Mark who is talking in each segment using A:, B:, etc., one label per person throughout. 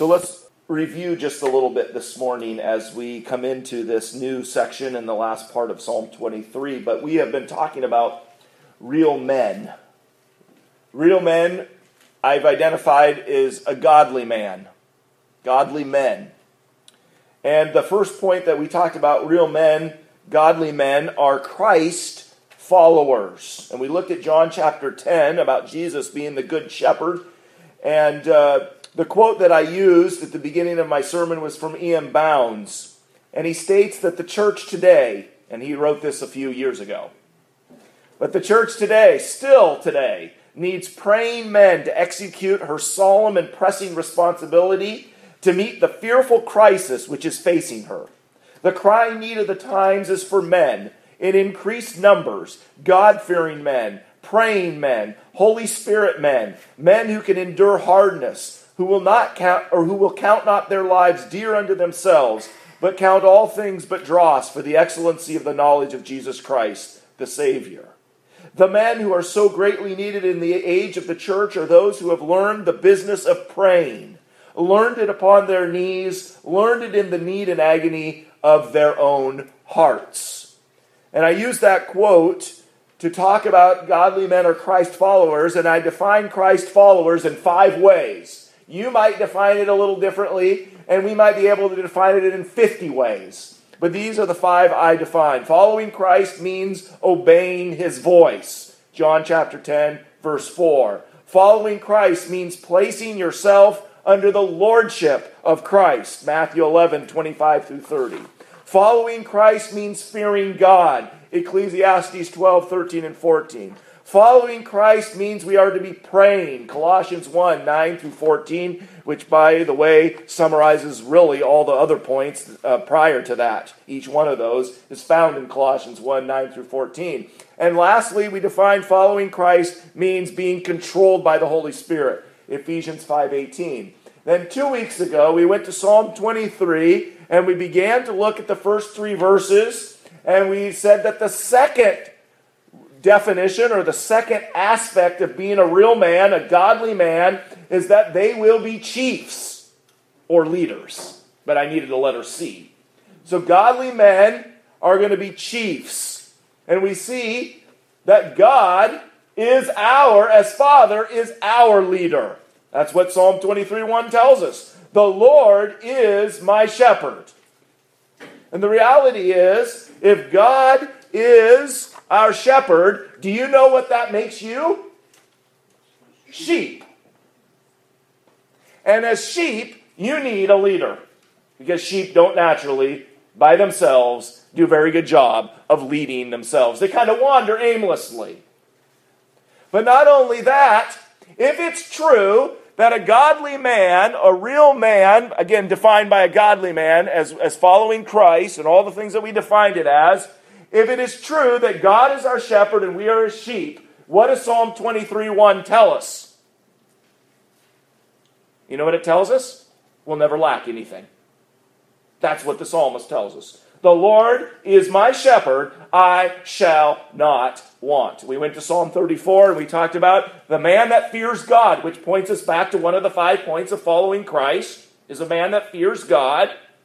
A: So let's review just a little bit this morning as we come into this new section in the last part of Psalm 23. But we have been talking about real men. Real men, I've identified, is a godly man. Godly men. And the first point that we talked about, real men, godly men, are Christ followers. And we looked at John chapter 10 about Jesus being the good shepherd. And the quote that I used at the beginning of my sermon was from E.M. Bounds. And he states that the church today, and he wrote this a few years ago, but the church today, still today, needs praying men to execute her solemn and pressing responsibility to meet the fearful crisis which is facing her. The crying need of the times is for men in increased numbers, God-fearing men, praying men, Holy Spirit men, men who can endure hardness, who will count not their lives dear unto themselves, but count all things but dross for the excellency of the knowledge of Jesus Christ, the Savior. The men who are so greatly needed in the age of the church are those who have learned the business of praying, learned it upon their knees, learned it in the need and agony of their own hearts. And I use that quote to talk about godly men or Christ followers, and I define Christ followers in 5 ways. You might define it a little differently, and we might be able to define it in 50 ways. But these are the 5 I define. Following Christ means obeying his voice. John chapter 10, verse 4. Following Christ means placing yourself under the lordship of Christ. Matthew 11, 25 through 30. Following Christ means fearing God. Ecclesiastes 12, 13, and 14. Following Christ means we are to be praying. Colossians 1, 9 through 14, which, by the way, summarizes really all the other points prior to that. Each one of those is found in Colossians 1, 9 through 14. And lastly, we define following Christ means being controlled by the Holy Spirit. Ephesians 5, 18. Then 2 weeks ago, we went to Psalm 23, and we began to look at the first 3 verses, and we said that the second definition or the second aspect of being a real man, a godly man, is that they will be chiefs or leaders. But I needed a letter C. So godly men are going to be chiefs. And we see that God is as Father, is our leader. That's what Psalm 23:1 tells us. The Lord is my shepherd. And the reality is, if God is our shepherd, do you know what that makes you? Sheep. And as sheep, you need a leader. Because sheep don't naturally, by themselves, do a very good job of leading themselves. They kind of wander aimlessly. But not only that, if it's true that a godly man, a real man, again defined by a godly man as following Christ and all the things that we defined it as, if it is true that God is our shepherd and we are his sheep, what does Psalm 23:1 tell us? You know what it tells us? We'll never lack anything. That's what the psalmist tells us. The Lord is my shepherd, I shall not want. We went to Psalm 34 and we talked about the man that fears God, which points us back to one of the 5 points of following Christ, is a man that fears God.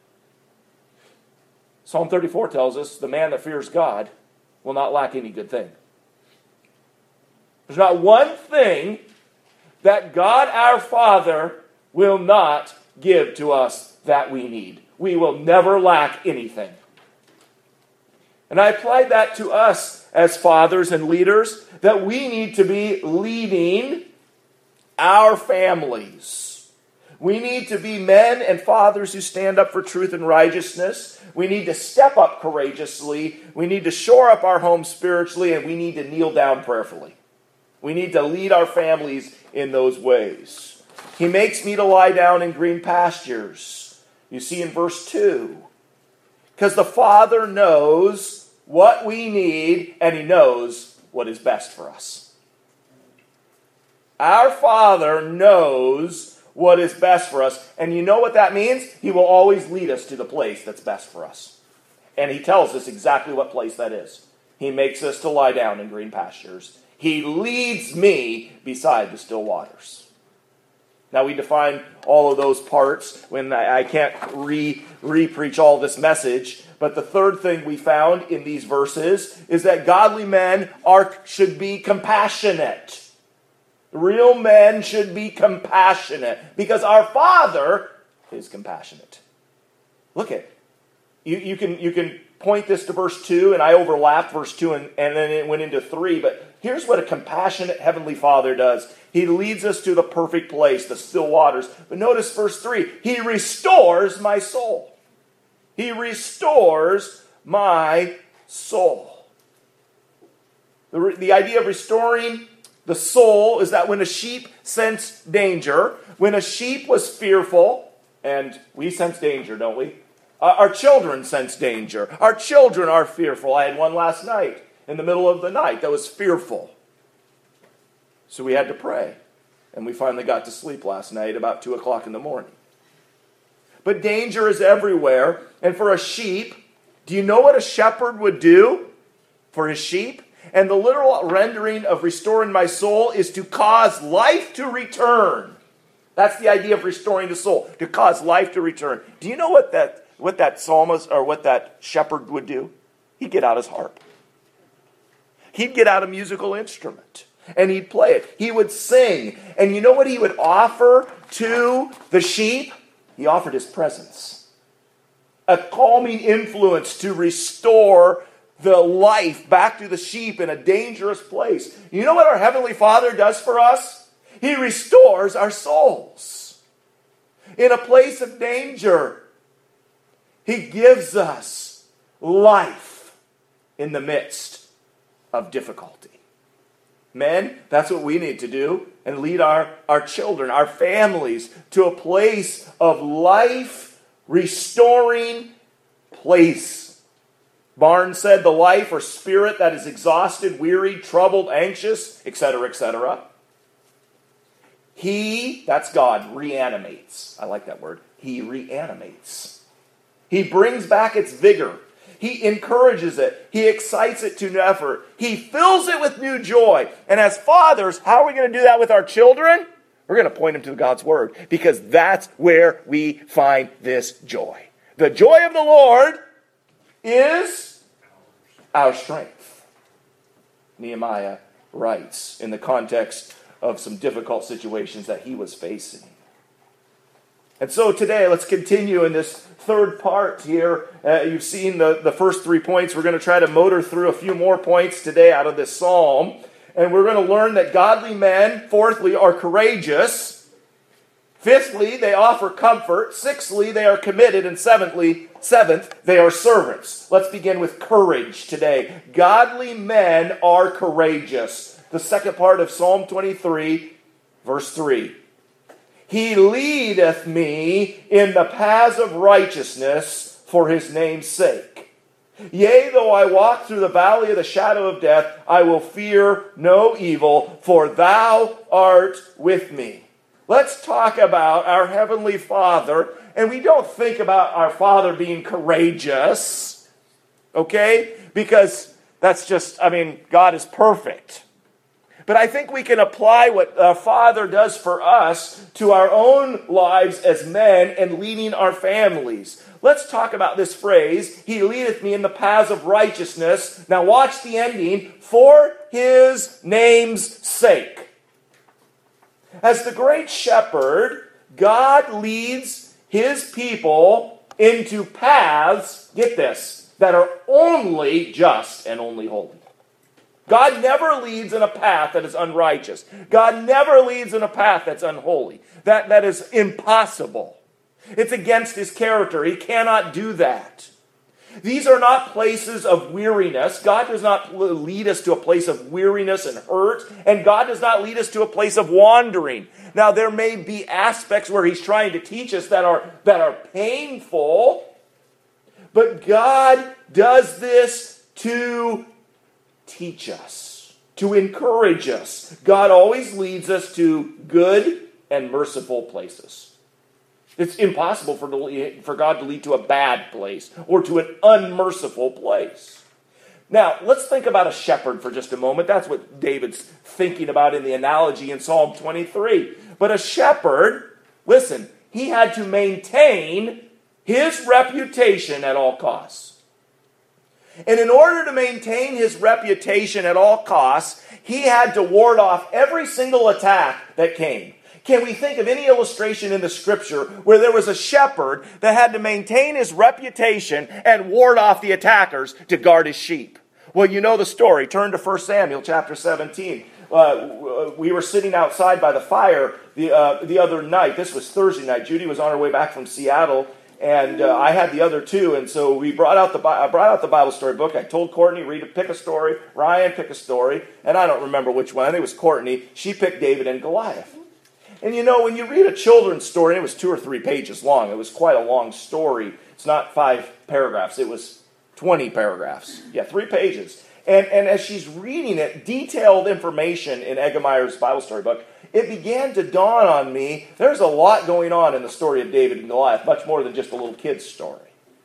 A: Psalm 34 tells us the man that fears God will not lack any good thing. There's not one thing that God our Father will not give to us that we need. We will never lack anything. And I applied that to us as fathers and leaders, that we need to be leading our families. We need to be men and fathers who stand up for truth and righteousness. We need to step up courageously. We need to shore up our home spiritually, and we need to kneel down prayerfully. We need to lead our families in those ways. He makes me to lie down in green pastures. You see in verse 2. Because the Father knows what we need, and he knows what is best for us. Our Father knows what is best for us. And you know what that means? He will always lead us to the place that's best for us. And he tells us exactly what place that is. He makes us to lie down in green pastures. He leads me beside the still waters. Now we define all of those parts when I can't re-preach all this message. But the third thing we found in these verses is that godly men should be compassionate. Real men should be compassionate because our Father is compassionate. Look at it. You can point this to verse 2, and I overlapped verse 2 and then it went into 3. But here's what a compassionate Heavenly Father does. He leads us to the perfect place, the still waters. But notice verse 3. He restores my soul. He restores my soul. The idea of restoring the soul is that when a sheep sensed danger, when a sheep was fearful, and we sense danger, don't we? Our children sense danger. Our children are fearful. I had one last night in the middle of the night that was fearful. So we had to pray. And we finally got to sleep last night about 2 o'clock in the morning. But danger is everywhere. And for a sheep, do you know what a shepherd would do for his sheep? And the literal rendering of restoring my soul is to cause life to return. That's the idea of restoring the soul, to cause life to return. Do you know what that psalmist or what that shepherd would do? He'd get out his harp. He'd get out a musical instrument and he'd play it. He would sing. And you know what he would offer to the sheep? He offered his presence. A calming influence to restore the life back to the sheep in a dangerous place. You know what our Heavenly Father does for us? He restores our souls. In a place of danger, He gives us life in the midst of difficulty. Men, that's what we need to do and lead our children, our families, to a place of life-restoring place. Barnes said, the life or spirit that is exhausted, wearied, troubled, anxious, etc., etc. He, that's God, reanimates. I like that word. He reanimates. He brings back its vigor. He encourages it. He excites it to new effort. He fills it with new joy. And as fathers, how are we going to do that with our children? We're going to point them to God's Word, because that's where we find this joy. The joy of the Lord is our strength. Nehemiah writes in the context of some difficult situations that he was facing. And so today, let's continue in this third part here. You've seen the first 3 points. We're going to try to motor through a few more points today out of this psalm. And we're going to learn that godly men, fourthly, are courageous. Fifthly, they offer comfort. Sixthly, they are committed. And seventh, they are servants. Let's begin with courage today. Godly men are courageous. The second part of Psalm 23, verse 3. He leadeth me in the paths of righteousness for his name's sake. Yea, though I walk through the valley of the shadow of death, I will fear no evil, for thou art with me. Let's talk about our Heavenly Father. And we don't think about our Father being courageous, okay? Because that's just, God is perfect. But I think we can apply what our Father does for us to our own lives as men and leading our families. Let's talk about this phrase, He leadeth me in the paths of righteousness. Now watch the ending, for His name's sake. As the great shepherd, God leads His people into paths, get this, that are only just and only holy. God never leads in a path that is unrighteous. God never leads in a path that's unholy. That is impossible. It's against His character. He cannot do that. These are not places of weariness. God does not lead us to a place of weariness and hurt. And God does not lead us to a place of wandering. Now, there may be aspects where He's trying to teach us that are painful. But God does this to teach us, to encourage us. God always leads us to good and merciful places. It's impossible for God to lead to a bad place or to an unmerciful place. Now, let's think about a shepherd for just a moment. That's what David's thinking about in the analogy in Psalm 23. But a shepherd, listen, he had to maintain his reputation at all costs. And in order to maintain his reputation at all costs, he had to ward off every single attack that came. Can we think of any illustration in the Scripture where there was a shepherd that had to maintain his reputation and ward off the attackers to guard his sheep? Well, you know the story. Turn to 1 Samuel chapter 17. We were sitting outside by the fire the other night. This was Thursday night. Judy was on her way back from Seattle, and I had the other two. And so we brought out the Bible story book. I told Courtney, pick a story. Ryan, pick a story. And I don't remember which one. I think it was Courtney. She picked David and Goliath. And you know, when you read a children's story, and it was 2 or 3 pages long. It was quite a long story. It's not 5 paragraphs. It was 20 paragraphs. Yeah, 3 pages. And as she's reading it, detailed information in Eggemeyer's Bible story book, it began to dawn on me, there's a lot going on in the story of David and Goliath, much more than just a little kid's story.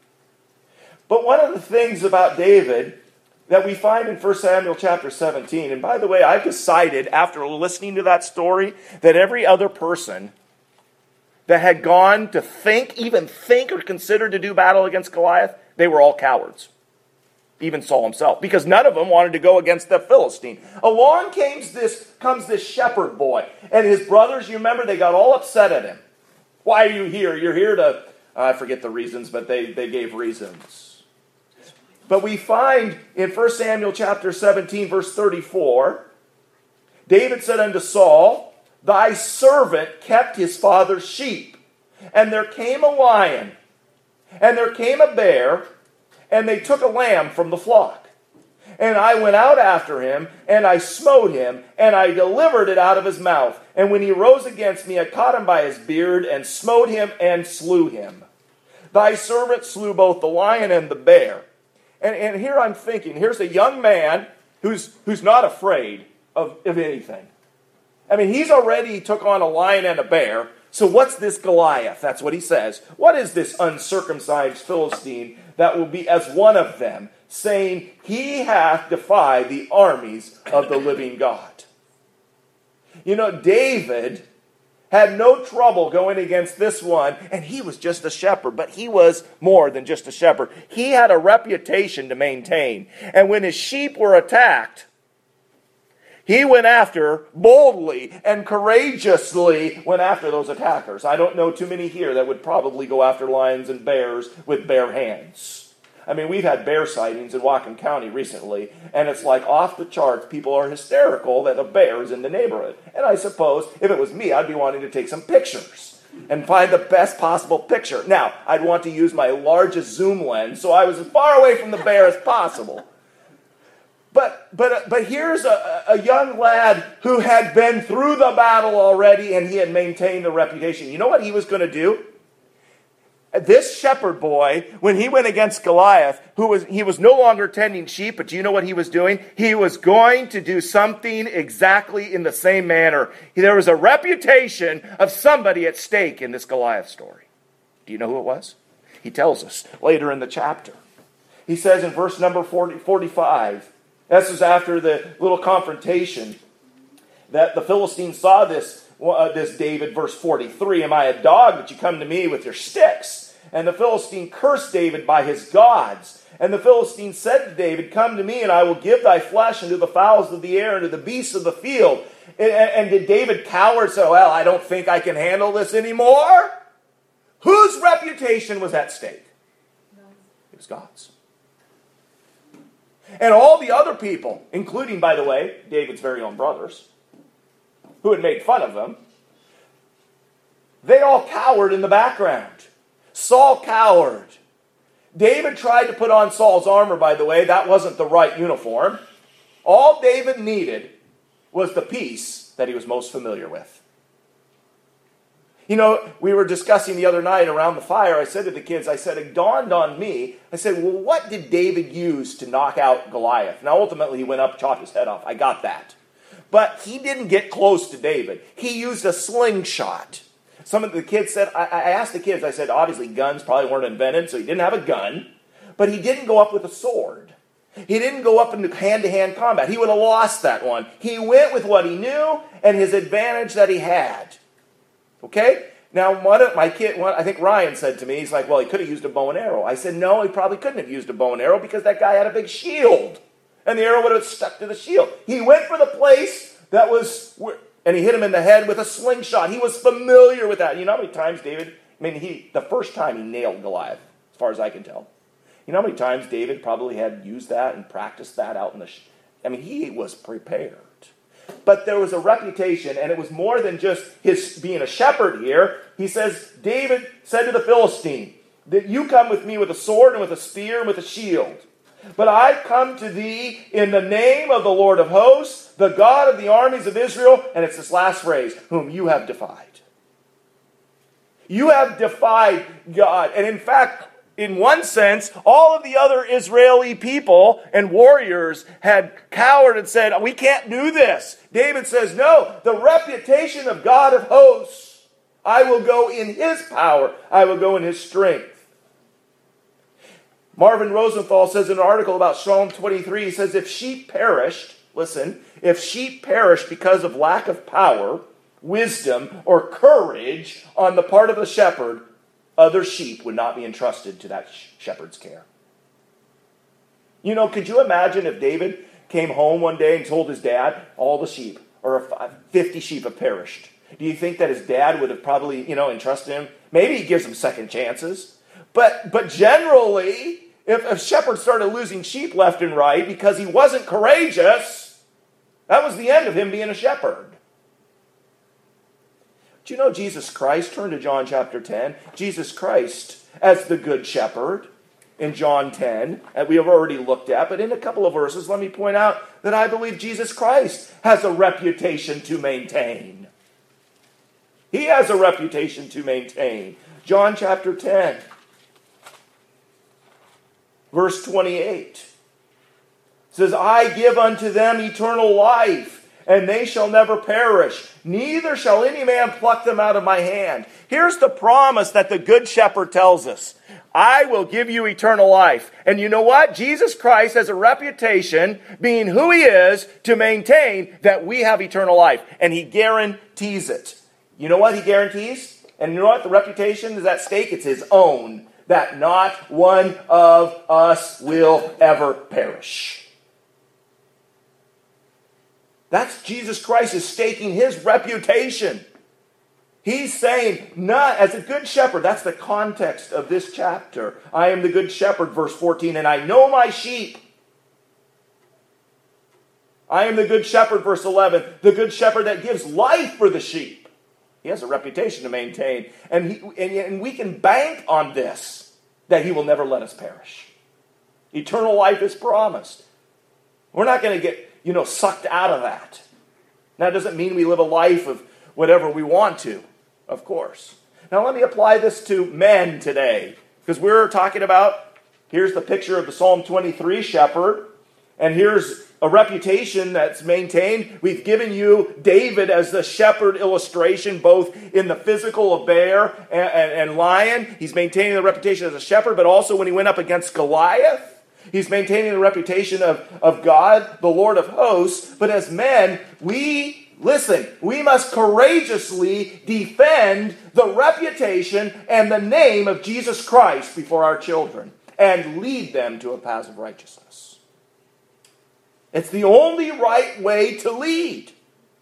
A: But one of the things about David that we find in 1 Samuel chapter 17, and by the way, I've decided after listening to that story that every other person that had gone to even think or consider to do battle against Goliath, they were all cowards. Even Saul himself, because none of them wanted to go against the Philistine. Along comes this shepherd boy, and his brothers, you remember, they got all upset at him. Why are you here? You're here to, I forget the reasons, but they gave reasons. But we find in 1 Samuel chapter 17, verse 34, David said unto Saul, thy servant kept his father's sheep, and there came a lion, and there came a bear, and they took a lamb from the flock. And I went out after him, and I smote him, and I delivered it out of his mouth. And when he rose against me, I caught him by his beard, and smote him, and slew him. Thy servant slew both the lion and the bear. And here I'm thinking, here's a young man who's not afraid of anything. I mean, he's already took on a lion and a bear. So what's this Goliath? That's what he says. What is this uncircumcised Philistine that will be as one of them, saying, he hath defied the armies of the living God? You know, David had no trouble going against this one, and he was just a shepherd, but he was more than just a shepherd. He had a reputation to maintain. And when his sheep were attacked, he went after, boldly and courageously went after those attackers. I don't know too many here that would probably go after lions and bears with bare hands. I mean, we've had bear sightings in Whatcom County recently, and it's like off the charts. People are hysterical that a bear is in the neighborhood. And I suppose if it was me, I'd be wanting to take some pictures and find the best possible picture. Now, I'd want to use my largest zoom lens, so I was as far away from the bear as possible. But here's a young lad who had been through the battle already, and he had maintained the reputation. You know what he was going to do? This shepherd boy, when he went against Goliath, he was no longer tending sheep, but do you know what he was doing? He was going to do something exactly in the same manner. There was a reputation of somebody at stake in this Goliath story. Do you know who it was? He tells us later in the chapter. He says in verse number 45, this is after the little confrontation, that the Philistines saw this David, verse 43, am I a dog that you come to me with your sticks? And the Philistine cursed David by his gods. And the Philistine said to David, come to me, and I will give thy flesh unto the fowls of the air and to the beasts of the field. And did David cower and say, well, I don't think I can handle this anymore? Whose reputation was at stake? It was God's. And all the other people, including, by the way, David's very own brothers, who had made fun of them, they all cowered in the background. Saul cowered. David tried to put on Saul's armor, by the way. That wasn't the right uniform. All David needed was the piece that he was most familiar with. You know, we were discussing the other night around the fire. I said to the kids, it dawned on me. I said, well, what did David use to knock out Goliath? Now, ultimately, he went up, chopped his head off. I got that. But he didn't get close to David. He used a slingshot. Some of the kids said, I asked the kids, I said, obviously guns probably weren't invented, so he didn't have a gun. But he didn't go up with a sword. He didn't go up into hand-to-hand combat. He would have lost that one. He went with what he knew and his advantage that he had. Okay? Now, one of my I think Ryan said to me, he's like, well, he could have used a bow and arrow. I said, no, he probably couldn't have used a bow and arrow because that guy had a big shield. And the arrow would have stuck to the shield. He went for the place that was, and he hit him in the head with a slingshot. He was familiar with that. You know how many times David, the first time he nailed Goliath, as far as I can tell. You know how many times David probably had used that and practiced that out in the, he was prepared. But there was a reputation, and it was more than just his being a shepherd here. He says, David said to the Philistine, that you come with me with a sword and with a spear and with a shield. But I come to thee in the name of the Lord of hosts, the God of the armies of Israel, and it's this last phrase, whom you have defied. You have defied God. And in fact, in one sense, all of the other Israeli people and warriors had cowered and said, we can't do this. David says, no, the reputation of God of hosts, I will go in his power. I will go in his strength. Marvin Rosenthal says in an article about Psalm 23, he says, if sheep perished because of lack of power, wisdom, or courage on the part of the shepherd, other sheep would not be entrusted to that shepherd's care. You know, could you imagine if David came home one day and told his dad, all the sheep, or 50 sheep have perished? Do you think that his dad would have probably, entrusted him? Maybe he gives him second chances. But generally, if a shepherd started losing sheep left and right because he wasn't courageous, that was the end of him being a shepherd. Do you know Jesus Christ? Turn to John chapter 10. Jesus Christ as the good shepherd in John 10, that we have already looked at, but in a couple of verses, let me point out that I believe Jesus Christ has a reputation to maintain. He has a reputation to maintain. John chapter 10, verse 28 says, I give unto them eternal life, and they shall never perish, neither shall any man pluck them out of my hand. Here's the promise that the Good Shepherd tells us. I will give you eternal life. And you know what? Jesus Christ has a reputation, being who he is, to maintain that we have eternal life. And he guarantees it. You know what he guarantees? And you know what? The reputation is at stake. It's his own. That not one of us will ever perish. That's Jesus Christ is staking his reputation. He's saying, not as a good shepherd. That's the context of this chapter. I am the good shepherd, verse 14, and I know my sheep. I am the good shepherd, verse 11, the good shepherd that gives life for the sheep. He has a reputation to maintain. And we can bank on this, that he will never let us perish. Eternal life is promised. We're not going to get sucked out of that. That doesn't mean we live a life of whatever we want to, of course. Now let me apply this to men today, because we're talking about, here's the picture of the Psalm 23 shepherd, and here's a reputation that's maintained. We've given you David as the shepherd illustration, both in the physical of bear and lion. He's maintaining the reputation as a shepherd, but also when he went up against Goliath, he's maintaining the reputation of God, the Lord of hosts. But as men, we must courageously defend the reputation and the name of Jesus Christ before our children and lead them to a path of righteousness. It's the only right way to lead.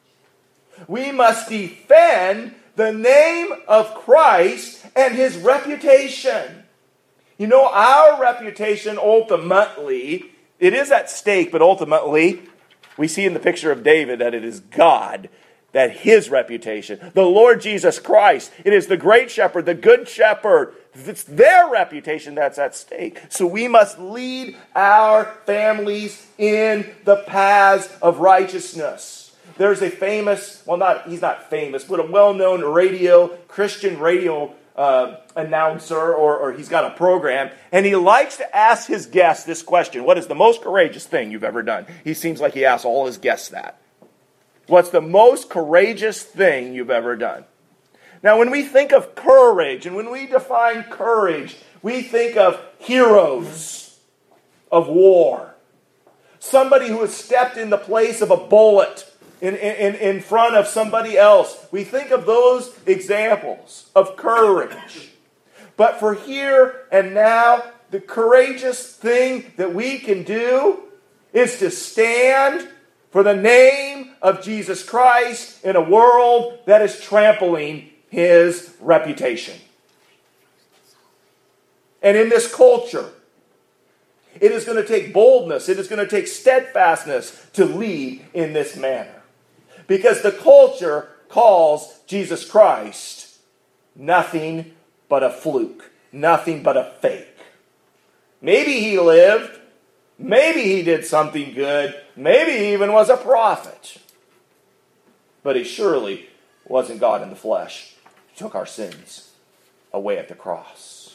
A: We must defend the name of Christ and his reputation. You know, our reputation ultimately, it is at stake, but ultimately, we see in the picture of David that it is God, that his reputation, the Lord Jesus Christ, it is the great shepherd, the good shepherd, it's their reputation that's at stake. So we must lead our families in the paths of righteousness. There's a famous, he's not famous, but a well-known Christian radio announcer, or he's got a program, and he likes to ask his guests this question: what is the most courageous thing you've ever done? He seems like he asks all his guests that. What's the most courageous thing you've ever done? Now, when we think of courage, and when we define courage, we think of heroes of war. Somebody who has stepped in the place of a bullet in front of somebody else. We think of those examples of courage. But for here and now, the courageous thing that we can do is to stand for the name of Jesus Christ in a world that is trampling his reputation. And in this culture, it is going to take boldness, it is going to take steadfastness to lead in this manner. Because the culture calls Jesus Christ nothing but a fluke, nothing but a fake. Maybe he lived, maybe he did something good, maybe he even was a prophet. But he surely wasn't God in the flesh. He took our sins away at the cross.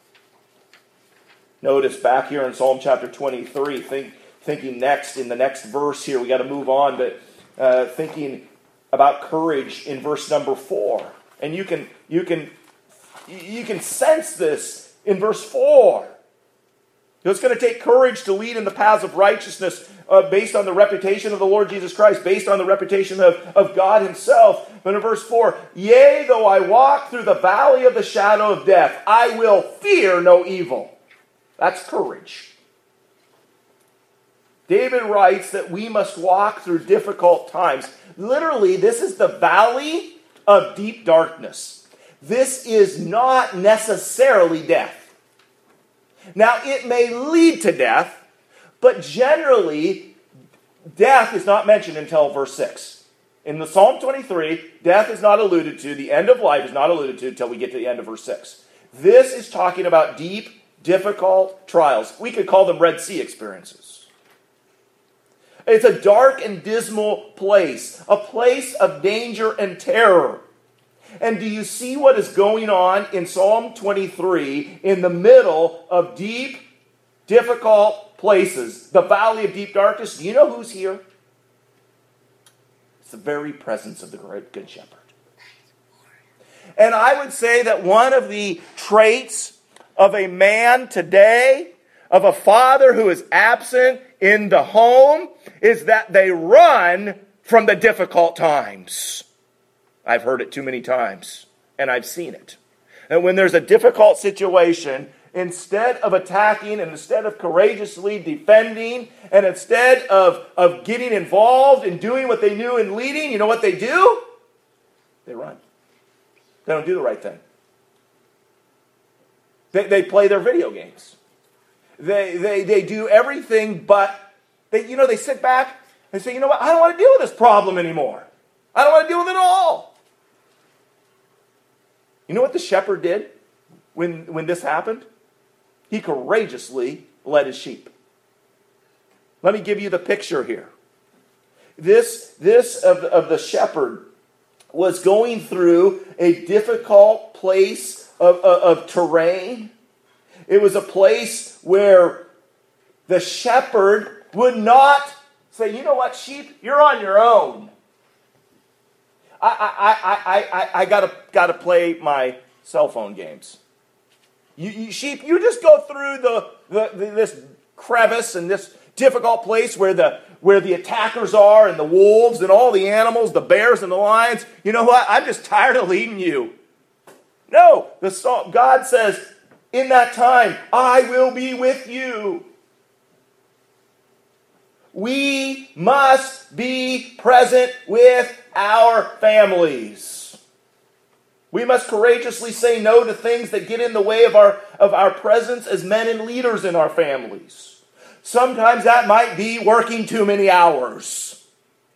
A: Notice back here in Psalm chapter 23, thinking next, in the next verse here, we got to move on, but thinking about courage in verse number 4. And you can sense this in verse 4. It's going to take courage to lead in the paths of righteousness based on the reputation of the Lord Jesus Christ, based on the reputation of God himself. But in verse 4, yea, though I walk through the valley of the shadow of death, I will fear no evil. That's courage. David writes that we must walk through difficult times. Literally, this is the valley of deep darkness. This is not necessarily death. Now, it may lead to death, but generally, death is not mentioned until verse 6. In the Psalm 23, death is not alluded to, the end of life is not alluded to until we get to the end of verse 6. This is talking about deep, difficult trials. We could call them Red Sea experiences. It's a dark and dismal place, a place of danger and terror. And do you see what is going on in Psalm 23 in the middle of deep, difficult places? The valley of deep darkness. Do you know who's here? It's the very presence of the great Good Shepherd. And I would say that one of the traits of a man today, of a father who is absent in the home, is that they run from the difficult times. I've heard it too many times, and I've seen it. And when there's a difficult situation, instead of attacking, and instead of courageously defending, and instead of getting involved and doing what they knew in leading, you know what they do? They run. They don't do the right thing. They play their video games. They do everything but, they sit back and say, you know what, I don't want to deal with this problem anymore. I don't want to deal with it at all. You know what the shepherd did when this happened? He courageously led his sheep. Let me give you the picture here. This of the shepherd was going through a difficult place of terrain. It was a place where the shepherd would not say, you know what, sheep, you're on your own. I gotta play my cell phone games. You sheep, you just go through this crevice and this difficult place where the attackers are and the wolves and all the animals, the bears and the lions. You know what? I'm just tired of leading you. No, God says, in that time, I will be with you. We must be present with our families. We must courageously say no to things that get in the way of our presence as men and leaders in our families. Sometimes that might be working too many hours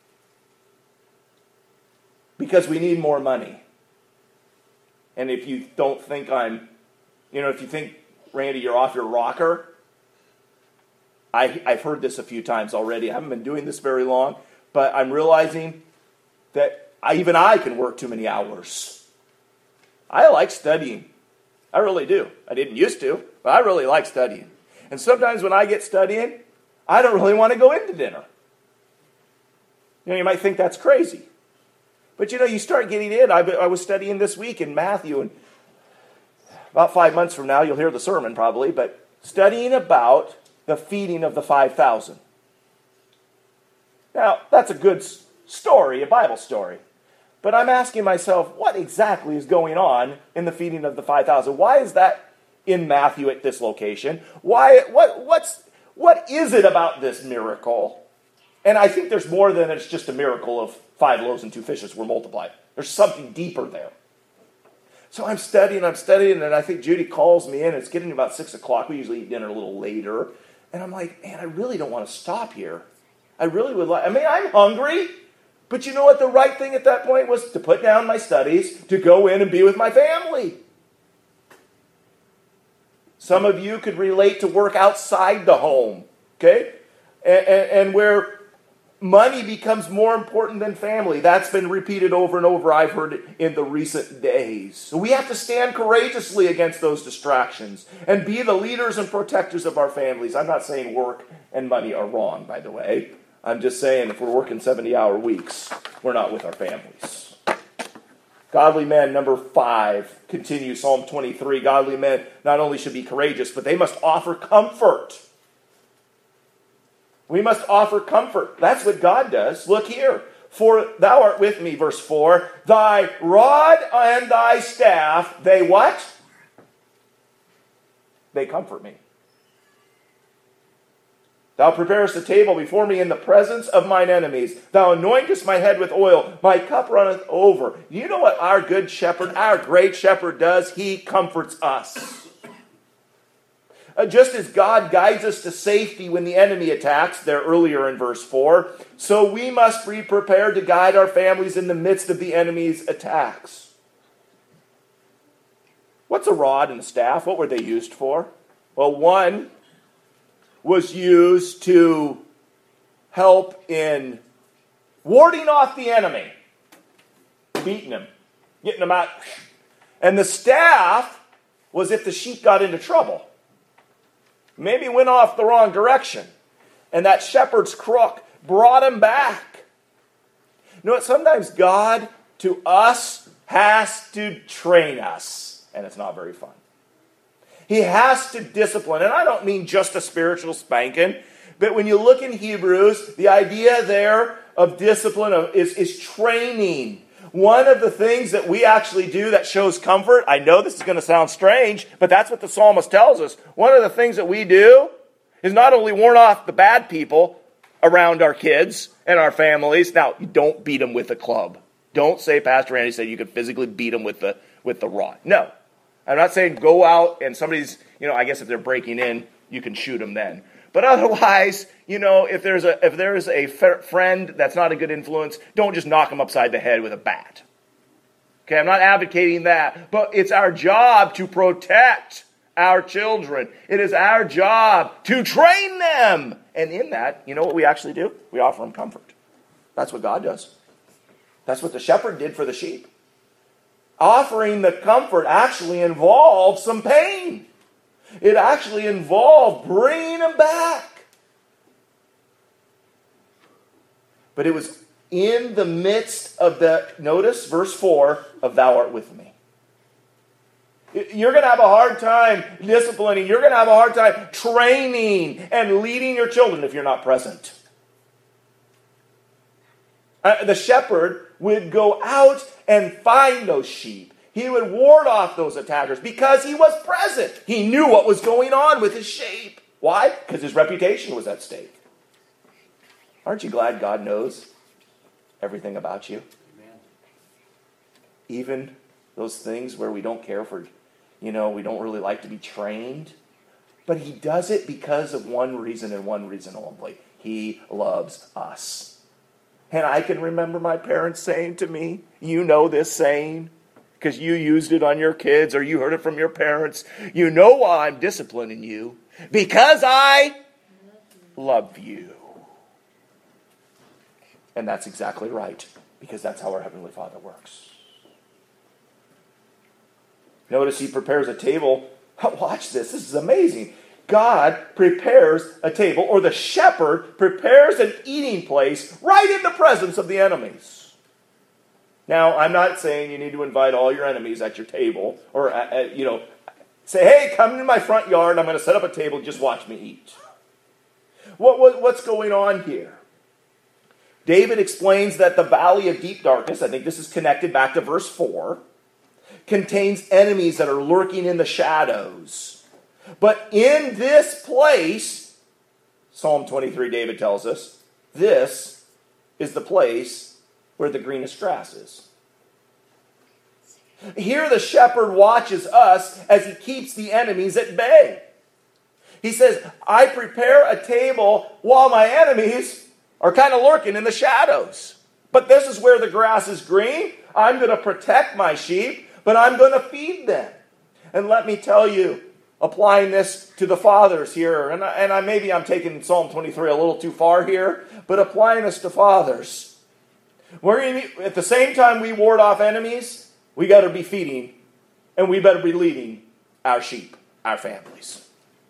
A: because we need more money. And if you don't think if you think, Randy, you're off your rocker, I've heard this a few times already. I haven't been doing this very long, but I'm realizing that even I can work too many hours. I like studying. I really do. I didn't used to, but I really like studying. And sometimes when I get studying, I don't really want to go into dinner. You might think that's crazy. But you start getting in. I was studying this week in Matthew, and about 5 months from now, you'll hear the sermon probably, but studying about the feeding of the 5,000. Now, that's a good story, a Bible story. But I'm asking myself, what exactly is going on in the feeding of the 5,000? Why is that in Matthew at this location? What is it about this miracle? And I think there's more than it's just a miracle of 5 loaves and 2 fishes were multiplied. There's something deeper there. So I'm studying, and I think Judy calls me in. It's getting about 6 o'clock. We usually eat dinner a little later. And I'm like, man, I really don't want to stop here. I really would like, I'm hungry. But you know what? The right thing at that point was to put down my studies, to go in and be with my family. Some of you could relate to work outside the home, okay? And where money becomes more important than family. That's been repeated over and over, I've heard in the recent days. So we have to stand courageously against those distractions and be the leaders and protectors of our families. I'm not saying work and money are wrong, by the way. I'm just saying if we're working 70-hour weeks, we're not with our families. Godly men, number 5, continue Psalm 23. Godly men not only should be courageous, but they must offer comfort. We must offer comfort. That's what God does. Look here. For thou art with me, verse 4. Thy rod and thy staff, they what? They comfort me. Thou preparest a table before me in the presence of mine enemies. Thou anointest my head with oil. My cup runneth over. You know what our good shepherd, our great shepherd does? He comforts us. Just as God guides us to safety when the enemy attacks, there earlier in verse 4, so we must be prepared to guide our families in the midst of the enemy's attacks. What's a rod and a staff? What were they used for? Well, one was used to help in warding off the enemy, beating him, getting him out. And the staff was if the sheep got into trouble. Maybe went off the wrong direction. And that shepherd's crook brought him back. You know what? Sometimes God, to us, has to train us. And it's not very fun. He has to discipline. And I don't mean just a spiritual spanking. But when you look in Hebrews, the idea there of discipline is training. One of the things that we actually do that shows comfort, I know this is going to sound strange, but that's what the psalmist tells us. One of the things that we do is not only warn off the bad people around our kids and our families. Now, you don't beat them with a club. Don't say Pastor Andy said you could physically beat them with the rod. No. I'm not saying go out and somebody's, I guess if they're breaking in, you can shoot them then. But otherwise, if there's a friend that's not a good influence, don't just knock them upside the head with a bat. Okay, I'm not advocating that, but it's our job to protect our children. It is our job to train them. And in that, you know what we actually do? We offer them comfort. That's what God does. That's what the shepherd did for the sheep. Offering the comfort actually involved some pain. It actually involved bringing them back. But it was in the midst of notice, verse 4, of thou art with me. You're going to have a hard time disciplining. You're going to have a hard time training and leading your children if you're not present. The shepherd would go out and find those sheep. He would ward off those attackers because he was present. He knew what was going on with his sheep. Why? Because his reputation was at stake. Aren't you glad God knows everything about you? Amen. Even those things where we don't care for, we don't really like to be trained. But he does it because of one reason and one reason only. He loves us. And I can remember my parents saying to me, you know this saying, because you used it on your kids or you heard it from your parents. You know why I'm disciplining you. Because I love you. And that's exactly right. Because that's how our Heavenly Father works. Notice he prepares a table. Watch this. This is amazing. God prepares a table, or the shepherd prepares an eating place right in the presence of the enemies. Now, I'm not saying you need to invite all your enemies at your table, or, say, hey, come to my front yard, I'm going to set up a table, just watch me eat. What's going on here? David explains that the valley of deep darkness, I think this is connected back to verse 4, contains enemies that are lurking in the shadows. But in this place, Psalm 23, David tells us, this is the place where the greenest grass is. Here the shepherd watches us as he keeps the enemies at bay. He says, I prepare a table while my enemies are kind of lurking in the shadows. But this is where the grass is green. I'm going to protect my sheep, but I'm going to feed them. And let me tell you, applying this to the fathers here, and maybe I'm taking Psalm 23 a little too far here, but applying this to fathers. At the same time we ward off enemies, we got to be feeding, and we better be leading our sheep, our families.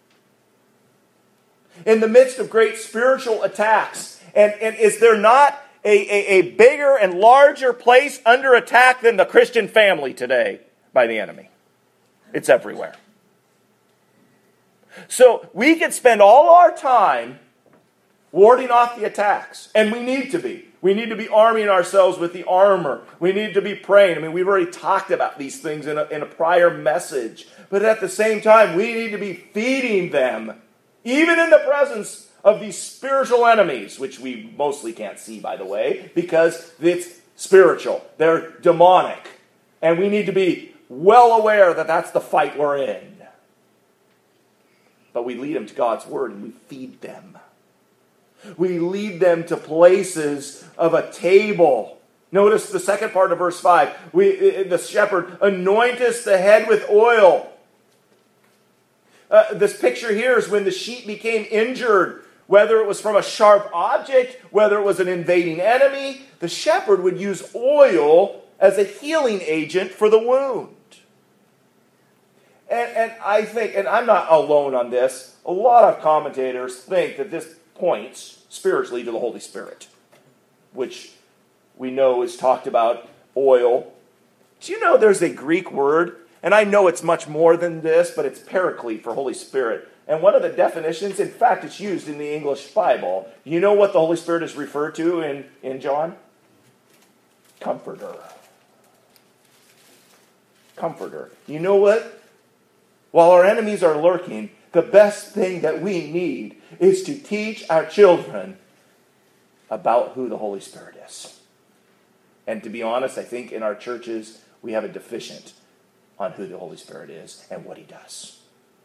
A: In the midst of great spiritual attacks, and is there not a bigger and larger place under attack than the Christian family today by the enemy? It's everywhere. So we could spend all our time warding off the attacks, and we need to be. We need to be arming ourselves with the armor. We need to be praying. I mean, we've already talked about these things in a prior message. But at the same time, we need to be feeding them, even in the presence of these spiritual enemies, which we mostly can't see, by the way, because it's spiritual. They're demonic. And we need to be well aware that that's the fight we're in. But we lead them to God's word and we feed them. We lead them to places of a table. Notice the second part of verse 5. The shepherd anointeth the head with oil. This picture here is when the sheep became injured, whether it was from a sharp object, whether it was an invading enemy, the shepherd would use oil as a healing agent for the wound. And I think, and I'm not alone on this, a lot of commentators think that this points spiritually to the Holy Spirit, which we know is talked about oil. Do you know there's a Greek word, and I know it's much more than this, but it's paraclete for Holy Spirit. And one of the definitions, in fact, it's used in the English Bible. You know what the Holy Spirit is referred to in John? Comforter. Comforter. You know what? While our enemies are lurking, the best thing that we need is to teach our children about who the Holy Spirit is. And to be honest, I think in our churches, we have a deficient on who the Holy Spirit is and what he does.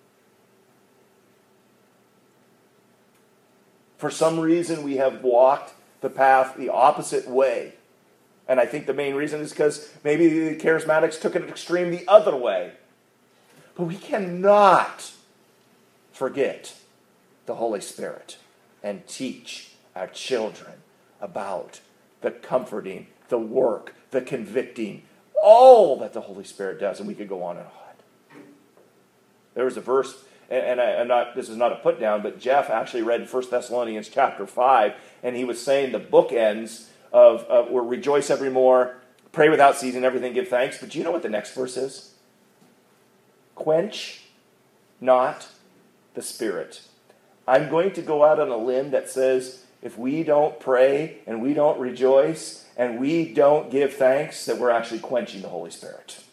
A: For some reason, we have walked the path the opposite way. And I think the main reason is because maybe the charismatics took it extreme the other way. But we cannot forget the Holy Spirit and teach our children about the comforting, the work, the convicting, all that the Holy Spirit does. And we could go on and on. There was a verse, and this is not a put down, but Jeff actually read 1 Thessalonians chapter 5, and he was saying the bookends of we're rejoice evermore, pray without ceasing, everything give thanks. But do you know what the next verse is? Quench not the Spirit. I'm going to go out on a limb that says if we don't pray and we don't rejoice and we don't give thanks, that we're actually quenching the Holy Spirit.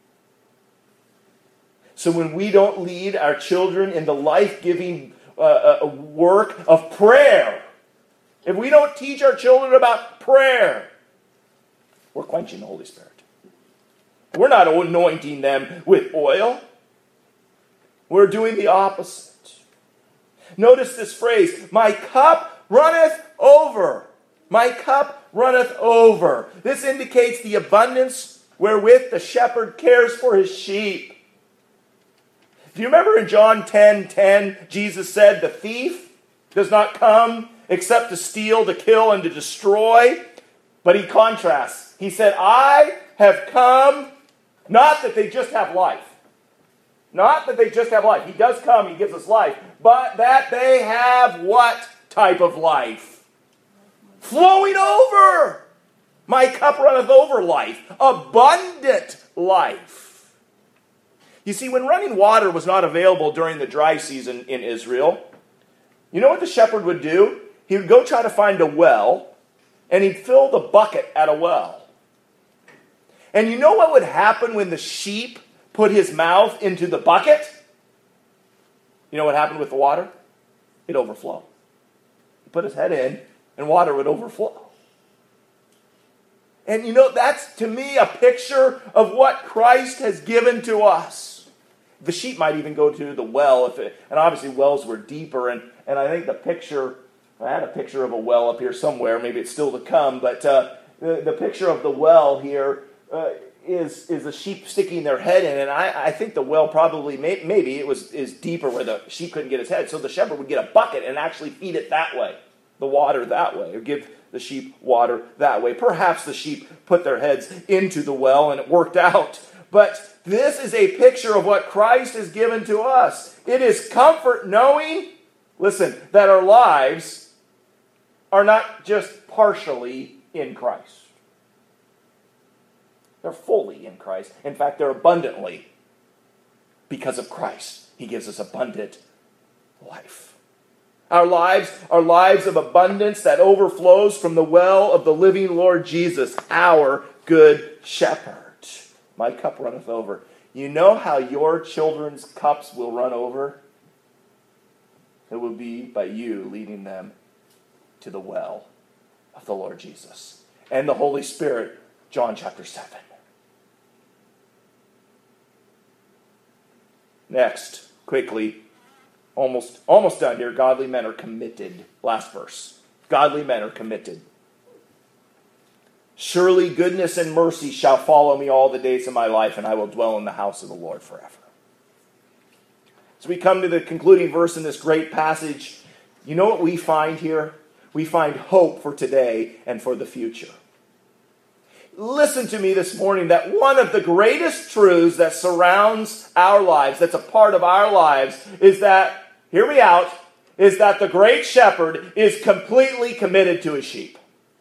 A: So when we don't lead our children in the life-giving work of prayer, if we don't teach our children about prayer, we're quenching the Holy Spirit. We're not anointing them with oil. We're doing the opposite. Notice this phrase, my cup runneth over. My cup runneth over. This indicates the abundance wherewith the shepherd cares for his sheep. Do you remember in John 10:10, Jesus said, the thief does not come except to steal, to kill, and to destroy? But he contrasts. He said, I have come, not that they just have life. Not that they just have life. He does come, he gives us life. But that they have what type of life? Flowing over. My cup runneth over life. Abundant life. You see, when running water was not available during the dry season in Israel, you know what the shepherd would do? He would go try to find a well, and he'd fill the bucket at a well. And you know what would happen when the sheep put his mouth into the bucket? You know what happened with the water? It'd overflow. He put his head in, and water would overflow. And you know, that's to me a picture of what Christ has given to us. The sheep might even go to the well, and obviously wells were deeper, and I think the picture, I had a picture of a well up here somewhere, maybe it's still to come, but the picture of the well here is a sheep sticking their head in, and I think the well probably, maybe it is deeper where the sheep couldn't get his head, so the shepherd would get a bucket and actually feed it that way, the water that way, or give the sheep water that way. Perhaps the sheep put their heads into the well and it worked out. But this is a picture of what Christ has given to us. It is comfort knowing, listen, that our lives are not just partially in Christ. They're fully in Christ. In fact, they're abundantly. Because of Christ, he gives us abundant life. Our lives are lives of abundance that overflows from the well of the living Lord Jesus, our good shepherd. My cup runneth over. You know how your children's cups will run over? It will be by you leading them to the well of the Lord Jesus. And the Holy Spirit, John chapter 7. Next, quickly, almost done here. Godly men are committed. Last verse. Godly men are committed. Surely goodness and mercy shall follow me all the days of my life, and I will dwell in the house of the Lord forever. As we come to the concluding verse in this great passage, you know what we find here? We find hope for today and for the future. Listen to me this morning that one of the greatest truths that surrounds our lives, that's a part of our lives, is that, hear me out, is that the great shepherd is completely committed to his sheep.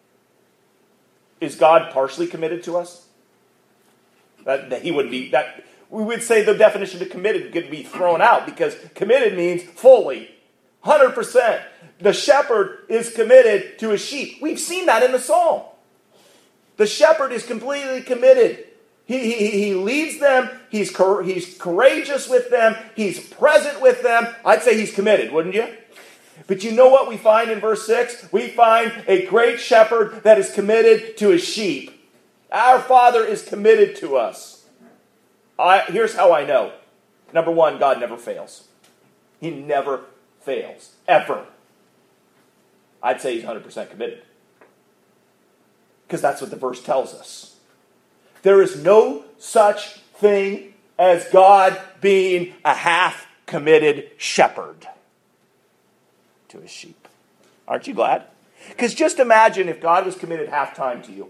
A: Is God partially committed to us? That he wouldn't be, that we would say the definition of committed could be thrown out because committed means fully, 100%. The shepherd is committed to his sheep. We've seen that in the psalm. The shepherd is completely committed. He leads them. He's courageous with them. He's present with them. I'd say he's committed, wouldn't you? But you know what we find in verse 6? We find a great shepherd that is committed to his sheep. Our Father is committed to us. Here's how I know. Number one, God never fails. He never fails. Ever. I'd say he's 100% committed. Because that's what the verse tells us. There is no such thing as God being a half-committed shepherd to his sheep. Aren't you glad? Because just imagine if God was committed half-time to you.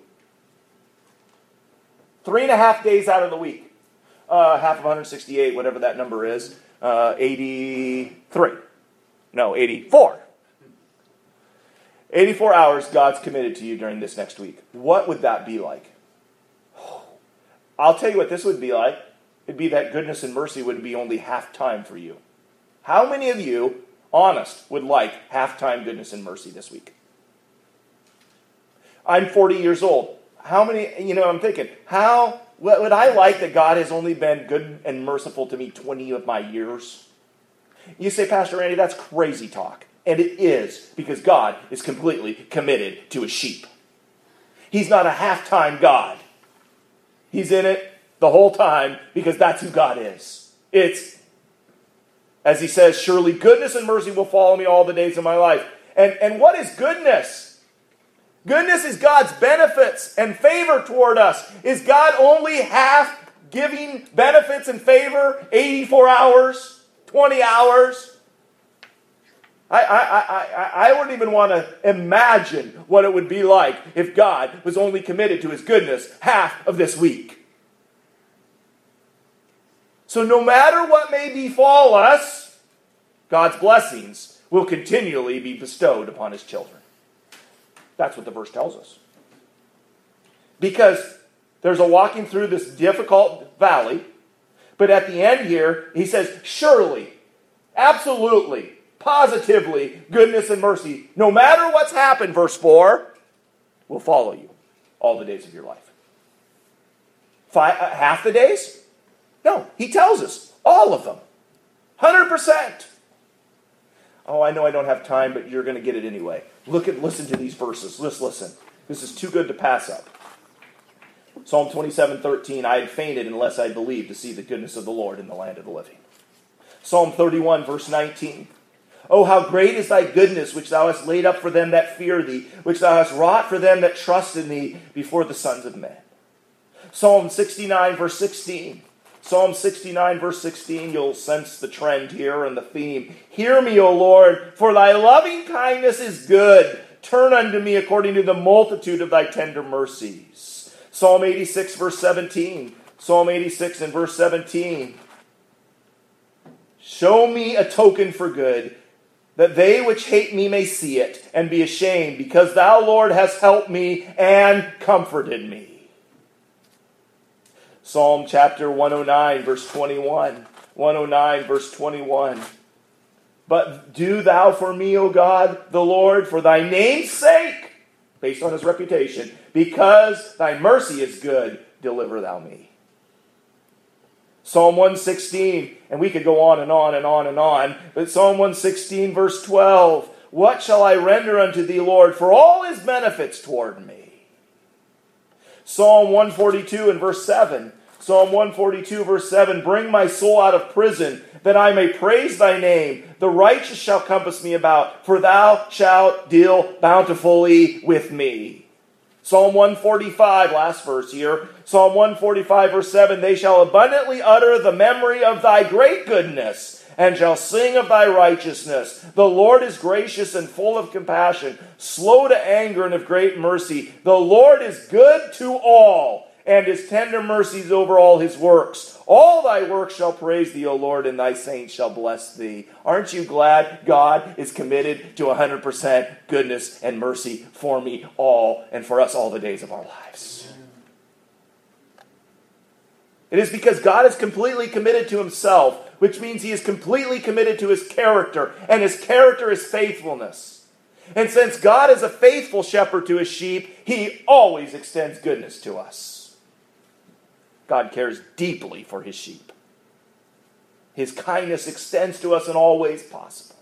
A: 3.5 days out of the week. Half of 168, whatever that number is. 83. No, 84. 84 hours God's committed to you during this next week. What would that be like? I'll tell you what this would be like. It'd be that goodness and mercy would be only half time for you. How many of you, honest, would like half-time goodness and mercy this week? I'm 40 years old. How many, I'm thinking, what would I like that God has only been good and merciful to me 20 of my years? You say, Pastor Randy, that's crazy talk. And it is, because God is completely committed to his sheep. He's not a half-time God. He's in it the whole time because that's who God is. It's, as he says, surely goodness and mercy will follow me all the days of my life. And what is goodness? Goodness is God's benefits and favor toward us. Is God only half giving benefits and favor 84 hours, 20 hours? I wouldn't even want to imagine what it would be like if God was only committed to his goodness half of this week. So no matter what may befall us, God's blessings will continually be bestowed upon his children. That's what the verse tells us. Because there's a walking through this difficult valley, but at the end here, he says, surely, absolutely, positively, goodness and mercy. No matter what's happened, verse 4, will follow you all the days of your life. Half the days? No, he tells us. All of them. 100%. Oh, I know I don't have time, but you're going to get it anyway. Listen to these verses. Let's listen. This is too good to pass up. Psalm 27:13, I had fainted unless I believed to see the goodness of the Lord in the land of the living. Psalm 31, verse 19. Oh, how great is thy goodness, which thou hast laid up for them that fear thee, which thou hast wrought for them that trust in thee before the sons of men. Psalm 69, verse 16. Psalm 69, verse 16, you'll sense the trend here and the theme. Hear me, O Lord, for thy loving kindness is good. Turn unto me according to the multitude of thy tender mercies. Psalm 86, verse 17. Psalm 86 and verse 17. Show me a token for good, that they which hate me may see it, and be ashamed, because thou, Lord, hast helped me and comforted me. Psalm chapter 109, verse 21. 109, verse 21. But do thou for me, O God, the Lord, for thy name's sake, based on his reputation, because thy mercy is good, deliver thou me. Psalm 116, and we could go on and on and on and on, but Psalm 116, verse 12. What shall I render unto thee, Lord, for all his benefits toward me? Psalm 142 and verse 7. Psalm 142, verse 7, bring my soul out of prison, that I may praise thy name. The righteous shall compass me about, for thou shalt deal bountifully with me. Psalm 145, last verse here. Psalm 145, verse 7, they shall abundantly utter the memory of thy great goodness, and shall sing of thy righteousness. The Lord is gracious and full of compassion, slow to anger and of great mercy. The Lord is good to all, and his tender mercies over all his works. All thy works shall praise thee, O Lord, and thy saints shall bless thee. Aren't you glad God is committed to 100% goodness and mercy for me all and for us all the days of our lives? It is because God is completely committed to himself, which means he is completely committed to his character, and his character is faithfulness. And since God is a faithful shepherd to his sheep, he always extends goodness to us. God cares deeply for his sheep. His kindness extends to us in all ways possible.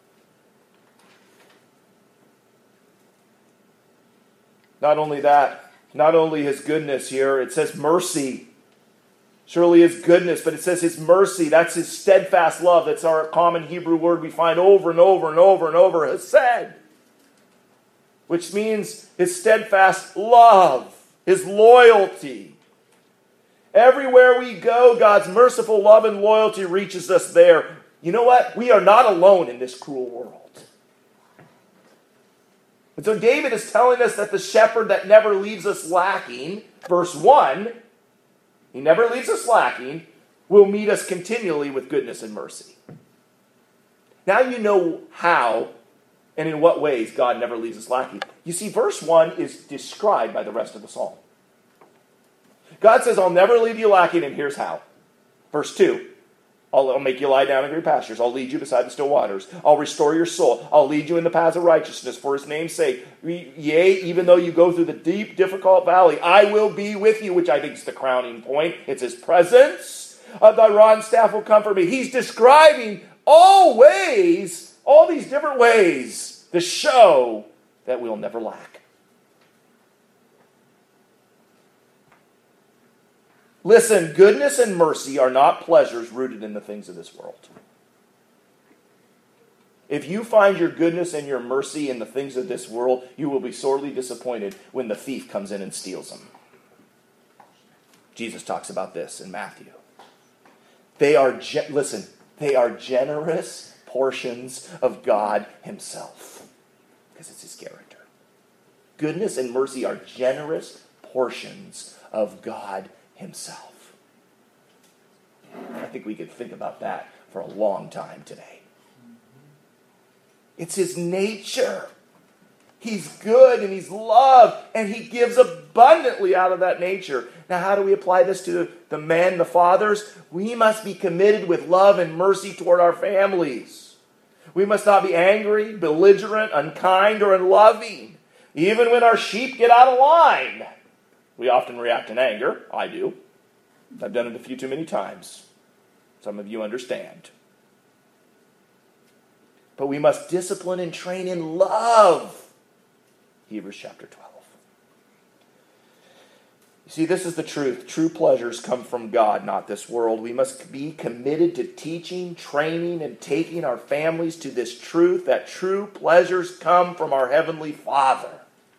A: Not only that, not only his goodness here, it says mercy. Surely his goodness, but it says his mercy. That's his steadfast love. That's our common Hebrew word we find over and over and over and over, hesed, which means his steadfast love, his loyalty. Everywhere we go, God's merciful love and loyalty reaches us there. You know what? We are not alone in this cruel world. And so David is telling us that the shepherd that never leaves us lacking, verse 1, he never leaves us lacking, will meet us continually with goodness and mercy. Now you know how and in what ways God never leaves us lacking. You see, verse 1 is described by the rest of the psalm. God says, I'll never leave you lacking, and here's how. Verse 2, I'll make you lie down in green pastures. I'll lead you beside the still waters. I'll restore your soul. I'll lead you in the paths of righteousness for his name's sake. Yea, even though you go through the deep, difficult valley, I will be with you, which I think is the crowning point. It's his presence. Thy rod and staff will comfort me. He's describing all ways, all these different ways, to show that we'll never lack. Listen, goodness and mercy are not pleasures rooted in the things of this world. If you find your goodness and your mercy in the things of this world, you will be sorely disappointed when the thief comes in and steals them. Jesus talks about this in Matthew. They are generous portions of God himself, because it's his character. Goodness and mercy are generous portions of God himself. I think we could think about that for a long time today. It's his nature. He's good and he's loved, and he gives abundantly out of that nature. Now, how do we apply this to the men, the fathers? We must be committed with love and mercy toward our families. We must not be angry, belligerent, unkind, or unloving. Even when our sheep get out of line, we often react in anger. I do. I've done it a few too many times. Some of you understand. But we must discipline and train in love. Hebrews chapter 12. You see, this is the truth. True pleasures come from God, not this world. We must be committed to teaching, training, and taking our families to this truth, that true pleasures come from our Heavenly Father.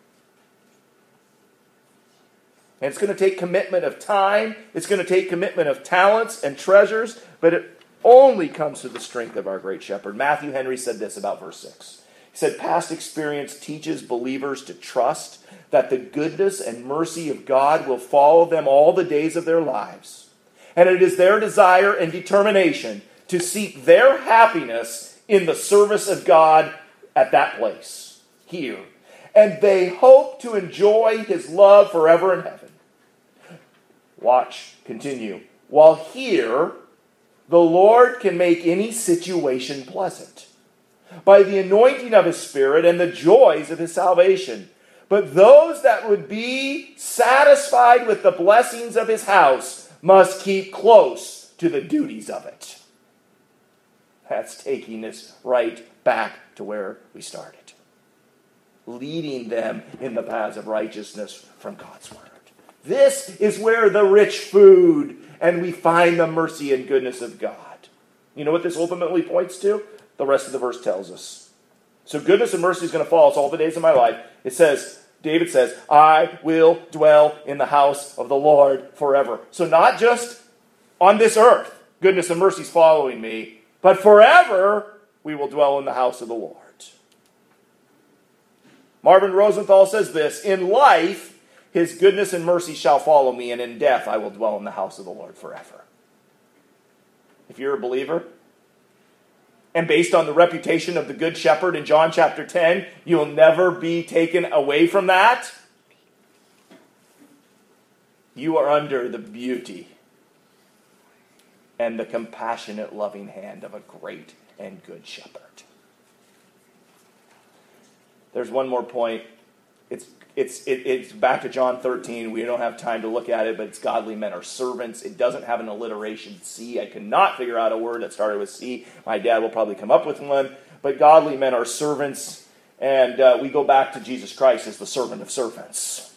A: And it's going to take commitment of time. It's going to take commitment of talents and treasures, but it only comes through the strength of our great shepherd. Matthew Henry said this about verse 6. He said, past experience teaches believers to trust that the goodness and mercy of God will follow them all the days of their lives. And it is their desire and determination to seek their happiness in the service of God at that place, here. And they hope to enjoy His love forever in heaven. Watch, continue. While here, the Lord can make any situation pleasant by the anointing of His Spirit and the joys of His salvation. But those that would be satisfied with the blessings of His house must keep close to the duties of it. That's taking us right back to where we started. Leading them in the paths of righteousness from God's Word. This is where the rich food and we find the mercy and goodness of God. You know what this ultimately points to? The rest of the verse tells us. So goodness and mercy is going to follow us all the days of my life. It says, David says, I will dwell in the house of the Lord forever. So not just on this earth, goodness and mercy is following me, but forever we will dwell in the house of the Lord. Marvin Rosenthal says this, in life, His goodness and mercy shall follow me, and in death I will dwell in the house of the Lord forever. If you're a believer, and based on the reputation of the Good Shepherd in John chapter 10, you'll never be taken away from that. You are under the beauty and the compassionate, loving hand of a great and good shepherd. There's one more point. It's back to John 13. We don't have time to look at it, but it's godly men are servants. It doesn't have an alliteration C. I cannot figure out a word that started with C. My dad will probably come up with one. But godly men are servants, and we go back to Jesus Christ as the servant of servants.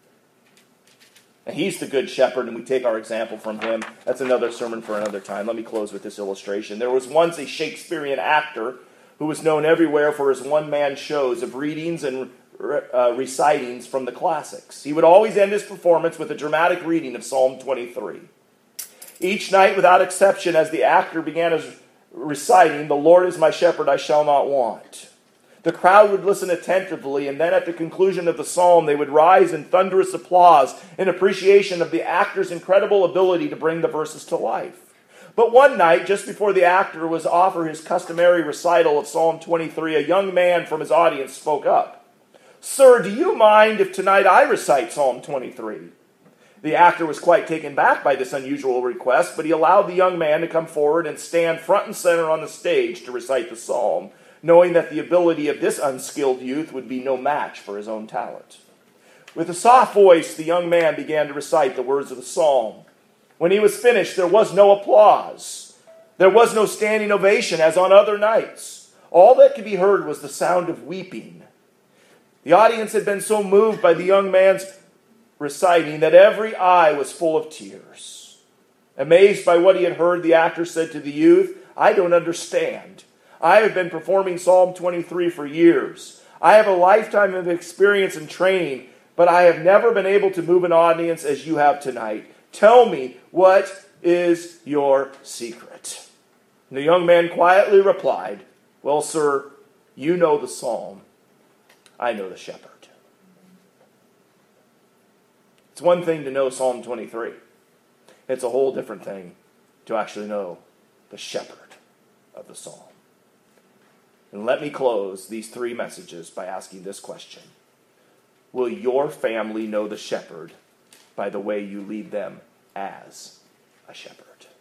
A: And He's the good shepherd, and we take our example from Him. That's another sermon for another time. Let me close with this illustration. There was once a Shakespearean actor who was known everywhere for his one-man shows of readings and recitings from the classics. He would always end his performance with a dramatic reading of Psalm 23. Each night, without exception, as the actor began his reciting, "The Lord is my shepherd, I shall not want." The crowd would listen attentively, and then at the conclusion of the psalm, they would rise in thunderous applause in appreciation of the actor's incredible ability to bring the verses to life. But one night, just before the actor was to offer his customary recital of Psalm 23, a young man from his audience spoke up. "Sir, do you mind if tonight I recite Psalm 23? The actor was quite taken back by this unusual request, but he allowed the young man to come forward and stand front and center on the stage to recite the psalm, knowing that the ability of this unskilled youth would be no match for his own talent. With a soft voice, the young man began to recite the words of the psalm. When he was finished, there was no applause. There was no standing ovation as on other nights. All that could be heard was the sound of weeping. The audience had been so moved by the young man's reciting that every eye was full of tears. Amazed by what he had heard, the actor said to the youth, "I don't understand. I have been performing Psalm 23 for years. I have a lifetime of experience and training, but I have never been able to move an audience as you have tonight. Tell me, what is your secret?" And the young man quietly replied, "Well, sir, you know the psalm. I know the shepherd." It's one thing to know Psalm 23. It's a whole different thing to actually know the shepherd of the psalm. And let me close these 3 messages by asking this question. Will your family know the shepherd by the way you lead them as a shepherd?